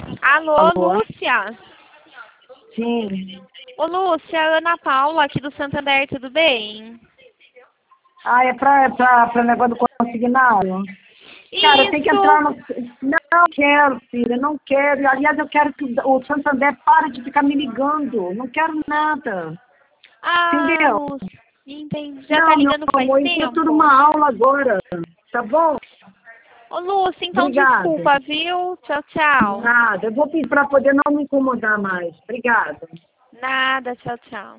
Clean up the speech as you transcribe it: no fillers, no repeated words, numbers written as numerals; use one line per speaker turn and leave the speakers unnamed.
Alô,
Alô?
Lúcia?
Sim.
Ô, Lúcia, Ana Paula, aqui do Santander, tudo bem?
Ah, é pra negócio do consignado? Cara, tem que entrar
Isso!
no... Não quero, filha, não quero. Aliás, eu quero que o Santander pare de ficar me ligando. Não quero nada.
Ah,
Entendeu?
Lúcia, entendi. Já tá
Não, meu
ligando faz
amor, isso é tudo
tempo?
uma aula agora. Tá bom?
Ô, Lúcia, então
Obrigada.
desculpa, viu? Tchau, tchau.
Nada. Eu vou pedir para poder não me incomodar mais. Obrigada.
Nada, tchau, tchau.